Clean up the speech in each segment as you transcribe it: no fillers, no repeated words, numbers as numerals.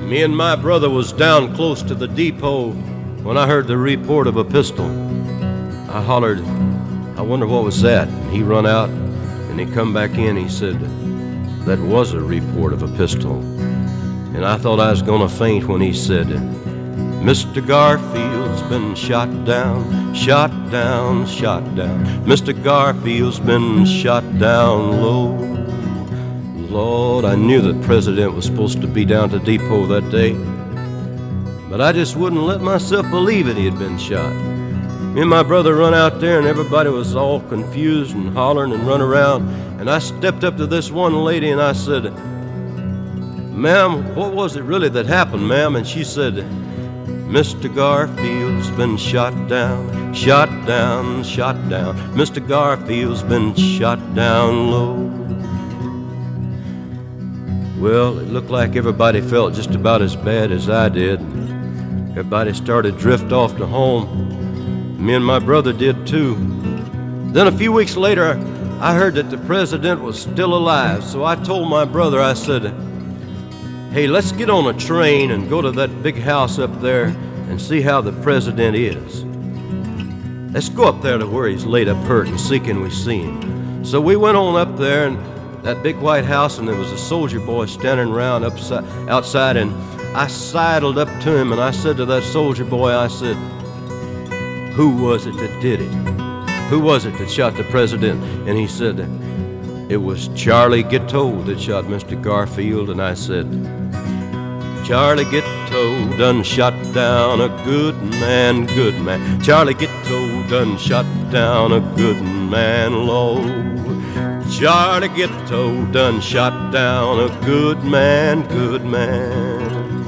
Me and my brother was down close to the depot when I heard the report of a pistol. I hollered, "I wonder what was that?" And he run out, and he come back in. He said, "That was a report of a pistol." And I thought I was gonna faint when he said, "Mr. Garfield's been shot down, shot down, shot down. Mr. Garfield's been shot down low." Lord, I knew the president was supposed to be down to depot that day, but I just wouldn't let myself believe it, he had been shot. Me and my brother run out there, and everybody was all confused and hollering and run around. And I stepped up to this one lady, and I said, "Ma'am, what was it really that happened, ma'am?" And she said, "Mr. Garfield's been shot down, shot down, shot down. Mr. Garfield's been shot down low." Well, it looked like everybody felt just about as bad as I did. Everybody started to drift off to home. Me and my brother did too. Then a few weeks later, I heard that the president was still alive. So I told my brother, I said, "Hey, let's get on a train and go to that big house up there and see how the president is. Let's go up there to where he's laid up hurt and see can we see him." So we went on up there, and that big white house, and there was a soldier boy standing around outside, and I sidled up to him, and I said to that soldier boy, I said, "Who was it that did it? Who was it that shot the president?" And he said, "It was Charlie Guiteau that shot Mr. Garfield." And I said, "Charlie Guiteau done shot down a good man, good man. Charlie Guiteau done shot down a good man low. Charlie Guiteau done shot down a good man, good man."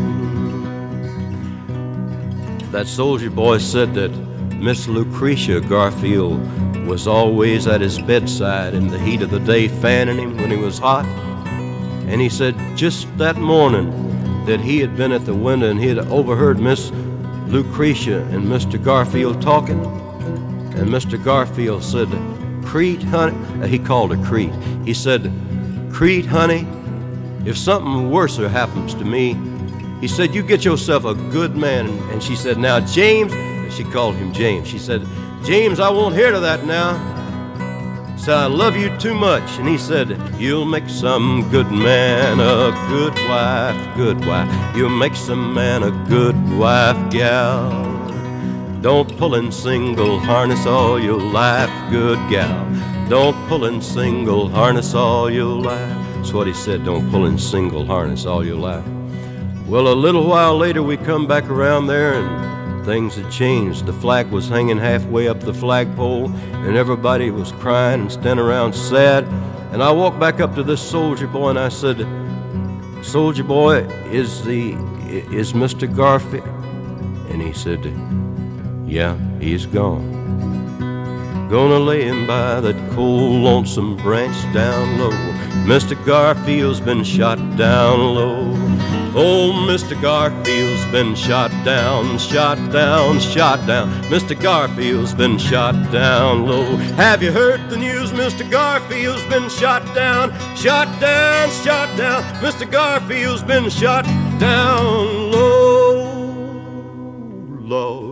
That soldier boy said that Miss Lucretia Garfield was always at his bedside in the heat of the day, fanning him when he was hot. And he said just that morning that he had been at the window and he had overheard Miss Lucretia and Mr. Garfield talking. And Mr. Garfield said, "Crete, honey," he called her Crete. He said, "Crete, honey, if something worser happens to me," he said, "you get yourself a good man." And she said, "Now, James," she called him James. She said, "James, I won't hear to that now. So I love you too much." And he said, "You'll make some good man a good wife, good wife. You'll make some man a good wife, gal. Don't pull in single harness all your life, good gal. Don't pull in single harness all your life." That's what he said, don't pull in single harness all your life. Well, a little while later, we come back around there, and things had changed. The flag was hanging halfway up the flagpole, and everybody was crying and standing around sad. And I walked back up to this soldier boy, and I said, "Soldier boy, is Mr. Garfield?" And he said, "Yeah, he's gone. Gonna lay him by that cold, lonesome branch down low. Mr. Garfield's been shot down low. Oh, Mr. Garfield's been shot down, shot down, shot down. Mr. Garfield's been shot down low. Have you heard the news? Mr. Garfield's been shot down, shot down, shot down. Mr. Garfield's been shot down low, low."